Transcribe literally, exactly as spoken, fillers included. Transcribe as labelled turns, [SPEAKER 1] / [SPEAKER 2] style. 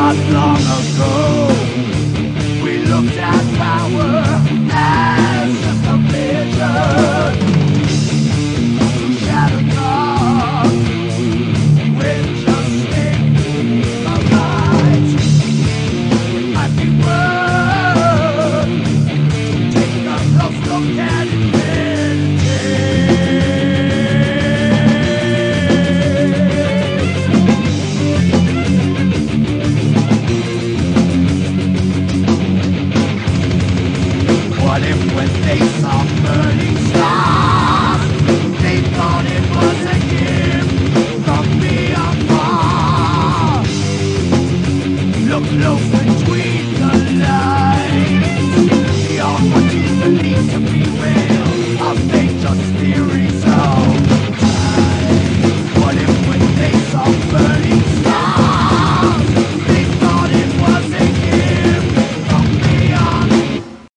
[SPEAKER 1] Not long ago, we looked at power as just a vision. Shattered love, we're just thinking of light. I'd be worth taking a close look at What if when they saw burning stars, they thought it was a gift from beyond far? Look close between the lines. Beyond what you believe to be real, are they just theory?